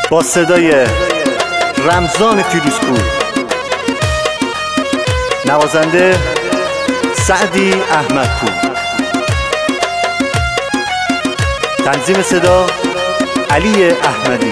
با صدای رمضان فیروزپور، نوازنده سعدی احمدپور، تنظیم صدا علی احمدی.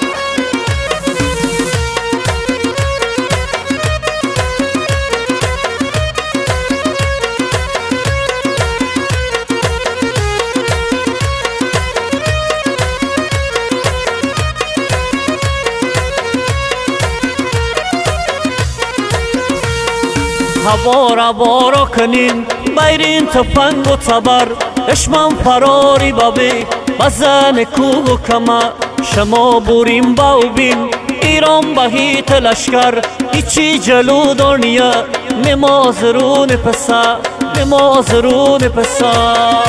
هوا را بارا کنین بیرین تفنگ و تبر، دشمن فراری بابی بزن کوه و کمر. شما بوریم باوبین ایران به هیت لشکر، هیچی جلو دنیا نمازرون پسر، نمازرون پسر.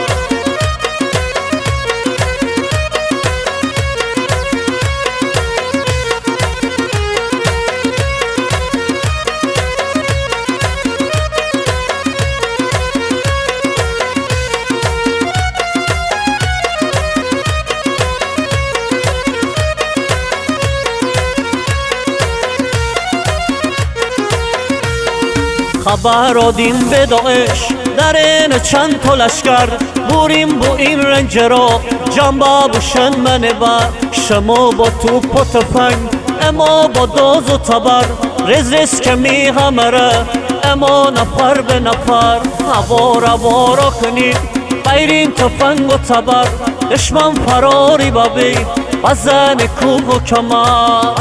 خبر دادیم به داعش در این چند تا لشکر، بوریم بو این رنجرا جنبا بوشن منه بر. شما با توپ و تفنگ اما با داز و تبر، رز رز کمی همره اما نفر به نفر. هوا را بارا کنید بیرین تفنگ و تبر، دشمن فراری بابی بزن کوه و کمر.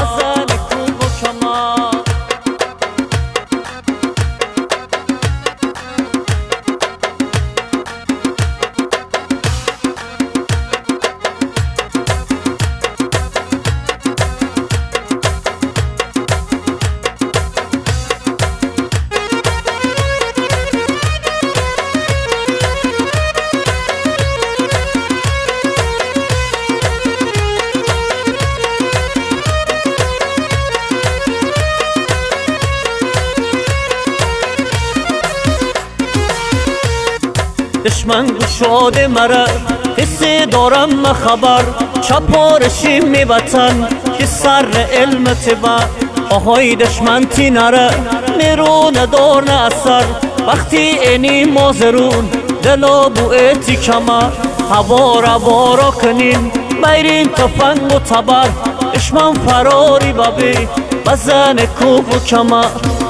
دشمن گشاده مره حسی دارم خبر، چپارشی می وطن که سر علم تبر. آهای دشمن تی نره نیرو ندار نه اثر، وقتی اینی مازرون دلا بو ایتی کمر. هوا را بارا کنین بیرین تفنگ و تبر، دشمن فراری بابی بزن کوه و کمر.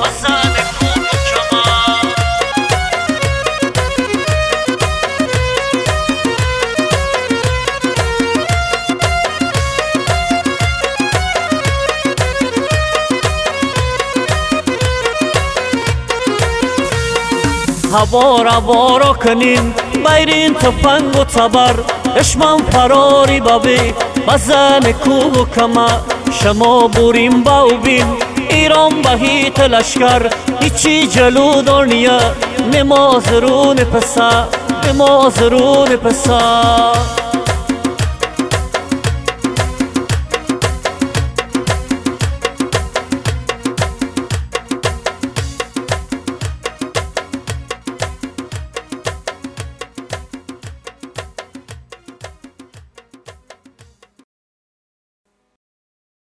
هوا را بارا کنین بیرین تفنگ و تبر، دشمن فراری بابی بزن کوه و کمر. شما بوریم باوبین ایران به هیت لشکر، هیچی جلو دنیا نمازرون پسر، نمازرون پسر.